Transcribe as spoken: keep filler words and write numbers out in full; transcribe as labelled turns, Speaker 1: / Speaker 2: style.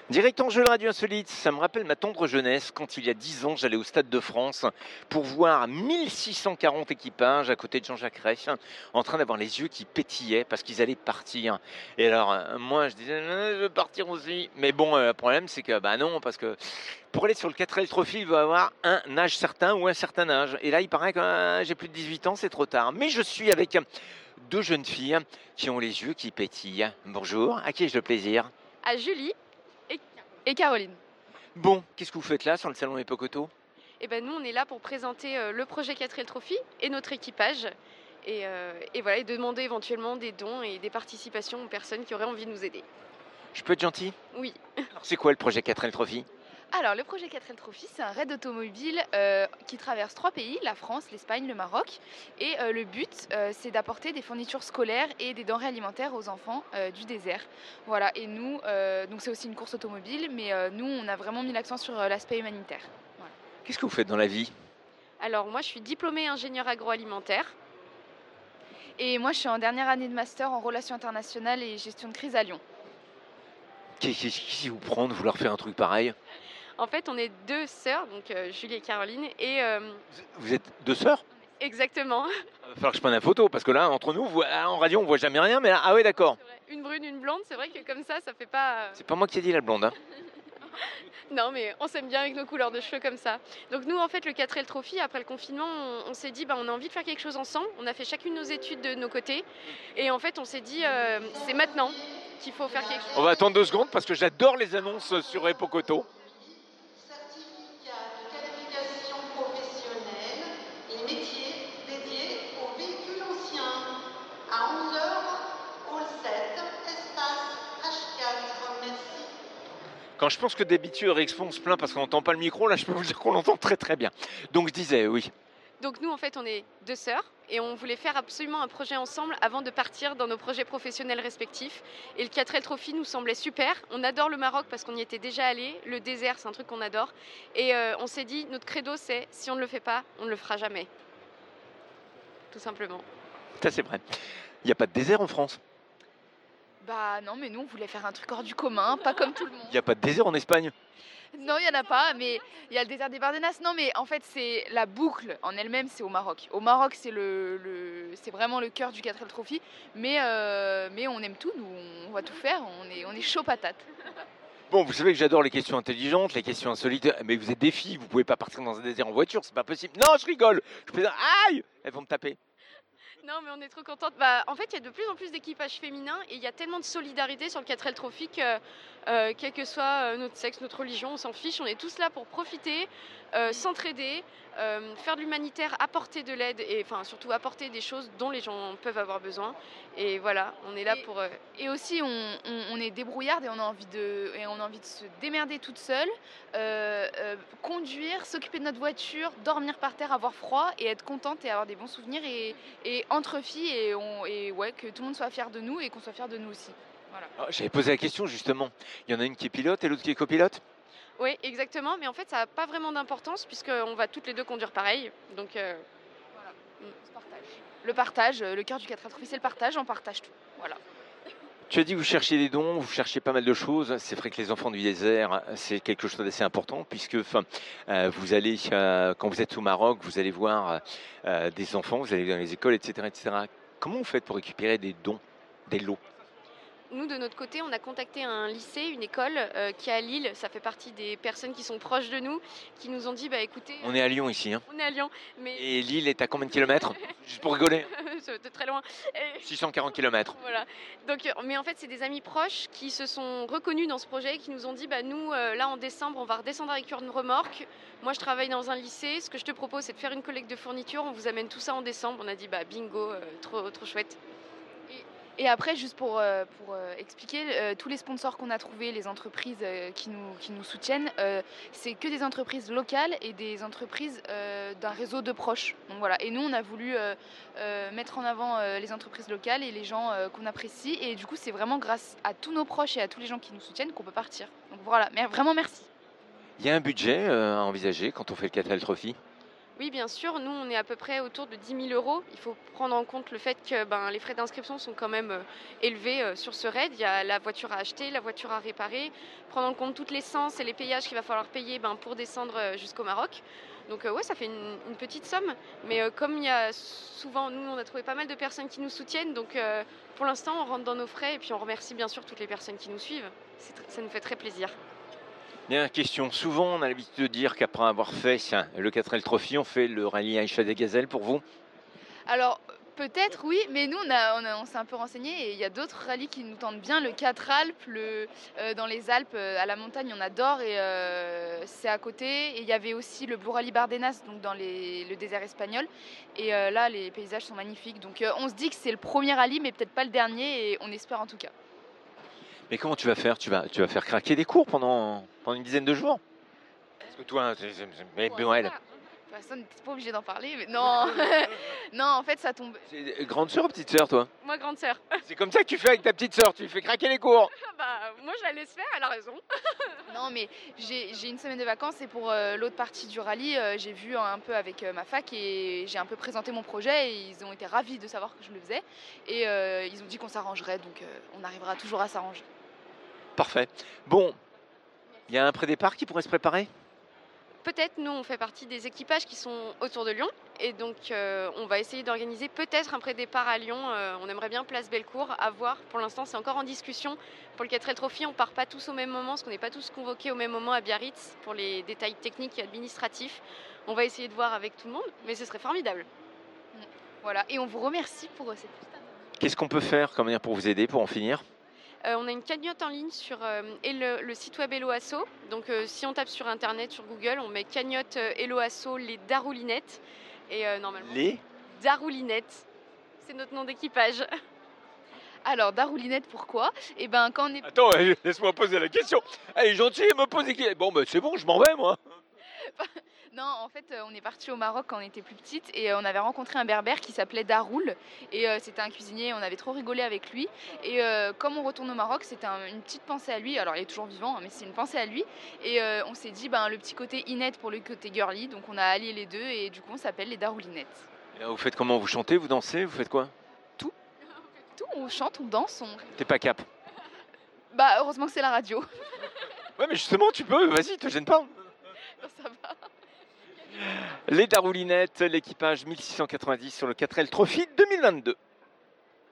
Speaker 1: Direct en jeu de Radio Insolite, ça me rappelle ma tendre jeunesse quand il y a dix ans j'allais au Stade de France pour voir mille six cent quarante équipages à côté de Jean-Jacques Rey en train d'avoir les yeux qui pétillaient parce qu'ils allaient partir. Et alors euh, moi je disais euh, je veux partir aussi. Mais bon euh, le problème c'est que bah non parce que pour aller sur le quatre L Trophy il faut avoir un âge certain ou un certain âge. Et là il paraît que euh, j'ai plus de dix-huit ans, c'est trop tard. Mais je suis avec deux jeunes filles qui ont les yeux qui pétillent. Bonjour, à qui ai-je le plaisir?
Speaker 2: À Julie et, et Caroline.
Speaker 1: Bon, qu'est-ce que vous faites là sur le salon Époque Auto?
Speaker 2: Et ben nous on est là pour présenter euh, le projet quatre L Trophy et notre équipage et, euh, et voilà et demander éventuellement des dons et des participations aux personnes qui auraient envie de nous aider.
Speaker 1: Je peux être gentil?
Speaker 2: Oui.
Speaker 1: Alors c'est quoi le projet quatre L Trophy?
Speaker 3: Alors, le projet quatre L Trophy, c'est un raid automobile euh, qui traverse trois pays, la France, l'Espagne, le Maroc. Et euh, le but, euh, c'est d'apporter des fournitures scolaires et des denrées alimentaires aux enfants euh, du désert. Voilà, et nous, euh, donc c'est aussi une course automobile, mais euh, nous, on a vraiment mis l'accent sur euh, l'aspect humanitaire. Voilà.
Speaker 1: Qu'est-ce que vous faites dans la vie?
Speaker 2: Alors moi, je suis diplômée ingénieure agroalimentaire.
Speaker 3: Et moi, je suis en dernière année de master en relations internationales et gestion de crise à Lyon.
Speaker 1: Qu'est-ce qui vous prend de vouloir faire un truc pareil?
Speaker 2: En fait, on est deux sœurs, donc euh, Julie et Caroline, et... Euh...
Speaker 1: Vous êtes deux sœurs?
Speaker 2: Exactement.
Speaker 1: Il va falloir que je prenne une photo, parce que là, entre nous, en radio, on voit jamais rien, mais là, ah ouais, d'accord.
Speaker 2: Une brune, une blonde, c'est vrai que comme ça, ça fait pas...
Speaker 1: C'est pas moi qui ai dit la blonde, hein.
Speaker 2: Non, mais on s'aime bien avec nos couleurs de cheveux comme ça. Donc nous, en fait, le quatre L Trophy, après le confinement, on, on s'est dit, bah, on a envie de faire quelque chose ensemble. On a fait chacune nos études de nos côtés. Et en fait, on s'est dit, euh, c'est maintenant qu'il faut faire quelque chose.
Speaker 1: On va attendre deux secondes, parce que j'adore les annonces sur Époque Auto.
Speaker 4: À onze heures, hall sept, espace H quatre, merci.
Speaker 1: Quand je pense que d'habitude Expo on se plaint parce qu'on n'entend pas le micro, là je peux vous dire qu'on l'entend très très bien. Donc je disais, oui.
Speaker 2: Donc nous en fait on est deux sœurs et on voulait faire absolument un projet ensemble avant de partir dans nos projets professionnels respectifs. Et le quatre L Trophy nous semblait super. On adore le Maroc parce qu'on y était déjà allé. Le désert c'est un truc qu'on adore. Et euh, on s'est dit, notre credo c'est, si on ne le fait pas, on ne le fera jamais. Tout simplement.
Speaker 1: Ça c'est vrai. Il n'y a pas de désert en France?
Speaker 3: Bah non, mais nous on voulait faire un truc hors du commun, pas comme tout le monde.
Speaker 1: Il n'y a pas de désert en Espagne?
Speaker 3: Non, il n'y en a pas, mais il y a le désert des Bardenas. Non, mais en fait, c'est la boucle en elle-même, c'est au Maroc. Au Maroc, c'est le, le c'est vraiment le cœur du quatre L Trophy, mais, euh, mais on aime tout, nous, on va tout faire, on est, on est chaud patate.
Speaker 1: Bon, vous savez que j'adore les questions intelligentes, les questions insolites, mais vous êtes des filles, vous pouvez pas partir dans un désert en voiture, c'est pas possible. Non, je rigole, je plaisante. Aïe, elles vont me taper.
Speaker 2: Non, mais on est trop contente. Bah, en fait, il y a de plus en plus d'équipages féminins et il y a tellement de solidarité sur le quatre L Trophy que, euh, quel que soit notre sexe, notre religion, on s'en fiche. On est tous là pour profiter, euh, s'entraider, euh, faire de l'humanitaire, apporter de l'aide et enfin surtout apporter des choses dont les gens peuvent avoir besoin. Et voilà, on est là
Speaker 3: et,
Speaker 2: pour. Euh...
Speaker 3: Et aussi, on, on, on est débrouillarde et on a envie de, et on a envie de se démerder toute seule, euh, euh, conduire, s'occuper de notre voiture, dormir par terre, avoir froid et être contente et avoir des bons souvenirs et, et entre filles et, on, et ouais, que tout le monde soit fier de nous et qu'on soit fier de nous aussi. Voilà.
Speaker 1: Ah, j'avais posé la question justement. Il y en a une qui est pilote et l'autre qui est copilote?
Speaker 2: Oui, exactement. Mais en fait, ça n'a pas vraiment d'importance puisqu'on va toutes les deux conduire pareil. Donc, euh...
Speaker 3: voilà, on se partage. Le partage, le cœur du quatre L Trophy, c'est le partage, on partage tout. Voilà.
Speaker 1: Tu as dit que vous cherchiez des dons, vous cherchez pas mal de choses. C'est vrai que les enfants du désert, c'est quelque chose d'assez important puisque enfin, euh, vous allez, euh, quand vous êtes au Maroc, vous allez voir euh, des enfants, vous allez dans les écoles, et cetera, et cetera. Comment vous faites pour récupérer des dons, des lots?
Speaker 2: Nous, de notre côté, on a contacté un lycée, une école euh, qui est à Lille. Ça fait partie des personnes qui sont proches de nous, qui nous ont dit, bah écoutez...
Speaker 1: On est à Lyon ici. Hein.
Speaker 2: On est à Lyon. Mais...
Speaker 1: Et Lille est à combien de kilomètres? Juste pour rigoler.
Speaker 2: C'est très loin. Et...
Speaker 1: six cent quarante kilomètres.
Speaker 2: Voilà. Donc, mais en fait, c'est des amis proches qui se sont reconnus dans ce projet, qui nous ont dit, bah nous, euh, là, en décembre, on va redescendre avec une remorque. Moi, je travaille dans un lycée. Ce que je te propose, c'est de faire une collecte de fournitures. On vous amène tout ça en décembre. On a dit, bah bingo, euh, trop, trop chouette.
Speaker 3: Et après, juste pour, euh, pour euh, expliquer, euh, tous les sponsors qu'on a trouvés, les entreprises euh, qui, nous, qui nous soutiennent, euh, c'est que des entreprises locales et des entreprises euh, d'un réseau de proches. Donc voilà. Et nous, on a voulu euh, euh, mettre en avant euh, les entreprises locales et les gens euh, qu'on apprécie. Et du coup, c'est vraiment grâce à tous nos proches et à tous les gens qui nous soutiennent qu'on peut partir. Donc voilà, mais vraiment merci.
Speaker 1: Il y a un budget euh, à envisager quand on fait le quatre L Trophy?
Speaker 2: Oui, bien sûr, nous on est à peu près autour de dix mille euros. Il faut prendre en compte le fait que ben, les frais d'inscription sont quand même euh, élevés euh, sur ce raid. Il y a la voiture à acheter, la voiture à réparer, prendre en compte toute l'essence et les payages qu'il va falloir payer ben, pour descendre euh, jusqu'au Maroc. Donc euh, ouais, ça fait une, une petite somme. Mais euh, comme il y a souvent, nous on a trouvé pas mal de personnes qui nous soutiennent, donc euh, pour l'instant on rentre dans nos frais et puis on remercie bien sûr toutes les personnes qui nous suivent. C'est tr- Ça nous fait très plaisir.
Speaker 1: Bien, question. Souvent, on a l'habitude de dire qu'après avoir fait tiens, le quatre L Trophy, on fait le rallye Aïcha des Gazelles pour vous.
Speaker 3: Alors, peut-être oui, mais nous, on, a- on, a- on s'est un peu renseigné et il y a d'autres rallyes qui nous tentent bien. Le quatre Alpes, le, euh, dans les Alpes, euh, à la montagne, on adore et euh, c'est à côté. Et il y avait aussi le Blue Rally Bardenas, donc dans les- le désert espagnol. Et euh, là, les paysages sont magnifiques. Donc, euh, on se dit que c'est le premier rallye, mais peut-être pas le dernier, et on espère en tout cas.
Speaker 1: Mais comment tu vas faire tu vas, tu vas faire craquer des cours pendant, pendant une dizaine de jours. Parce que toi, c'est- c'est- c'est- mais
Speaker 3: Ouais,
Speaker 1: Noël,
Speaker 3: ça va. De toute façon, on n'était pas obligé d'en parler, mais non. Non, en fait, ça tombe.
Speaker 1: c'est grande sœur ou petite sœur, toi?
Speaker 2: Moi, grande sœur.
Speaker 1: C'est comme ça que tu fais avec ta petite sœur, tu lui fais craquer les cours.
Speaker 2: Bah, moi, je la laisse faire, elle a raison.
Speaker 3: Non, mais j'ai j'ai une semaine de vacances et pour euh, l'autre partie du rallye, euh, j'ai vu un peu avec euh, ma fac et j'ai un peu présenté mon projet et ils ont été ravis de savoir que je le faisais et euh, ils ont dit qu'on s'arrangerait, donc euh, on arrivera toujours à s'arranger.
Speaker 1: Parfait. Bon, il y a un pré-départ qui pourrait se préparer?
Speaker 2: Peut-être, nous, on fait partie des équipages qui sont autour de Lyon. Et donc, euh, on va essayer d'organiser peut-être un pré-départ à Lyon. Euh, on aimerait bien Place Bellecour, à voir. Pour l'instant, c'est encore en discussion. Pour le quatre L Trophy, on part pas tous au même moment, parce qu'on n'est pas tous convoqués au même moment à Biarritz pour les détails techniques et administratifs. On va essayer de voir avec tout le monde, mais ce serait formidable.
Speaker 3: Voilà, et on vous remercie pour euh, cette petite interview.
Speaker 1: Qu'est-ce qu'on peut faire comme manière pour vous aider, pour en finir?
Speaker 2: Euh, on a une cagnotte en ligne sur euh, et le, le site web Hello Asso. Donc euh, si on tape sur internet, sur Google, on met cagnotte euh, Hello Asso les Daroulinettes. Et euh, normalement,
Speaker 1: Les
Speaker 2: Daroulinettes, c'est notre nom d'équipage.
Speaker 3: Alors, Daroulinette, pourquoi? Eh ben, quand on est...
Speaker 1: Attends, euh, laisse-moi poser la question. Elle est gentille, elle me pose des questions. Bon, ben c'est bon, je m'en vais, moi.
Speaker 3: Non, en fait, euh, on est parti au Maroc quand on était plus petite et euh, on avait rencontré un berbère qui s'appelait Daroul et euh, c'était un cuisinier, on avait trop rigolé avec lui et euh, comme on retourne au Maroc, c'était un- une petite pensée à lui, alors il est toujours vivant, hein, mais c'est une pensée à lui et euh, on s'est dit ben, le petit côté Inette pour le côté girly, donc on a allié les deux et du coup on s'appelle les Daroulinettes.
Speaker 1: Et là, vous faites comment? Vous chantez, vous dansez, vous faites quoi?
Speaker 3: Tout, on chante, on danse, on...
Speaker 1: T'es pas cap.
Speaker 3: Bah heureusement que c'est la radio.
Speaker 1: Ouais, mais justement, tu peux, vas-y, te gêne pas.
Speaker 3: Ça va.
Speaker 1: Les Daroulinettes, l'équipage mille six cent quatre-vingt-dix sur le quatre L Trophy deux mille vingt-deux.